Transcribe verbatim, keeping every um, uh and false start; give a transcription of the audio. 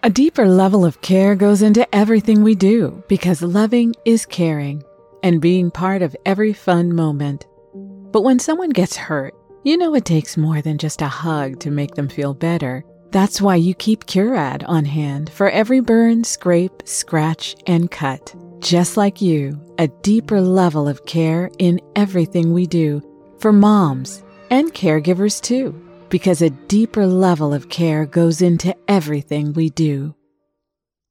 A deeper level of care goes into everything we do because loving is caring and being part of every fun moment. But when someone gets hurt, you know it takes more than just a hug to make them feel better. That's why you keep Curad on hand for every burn, scrape, scratch, and cut. Just like you, a deeper level of care in everything we do for moms and caregivers too, because a deeper level of care goes into everything we do.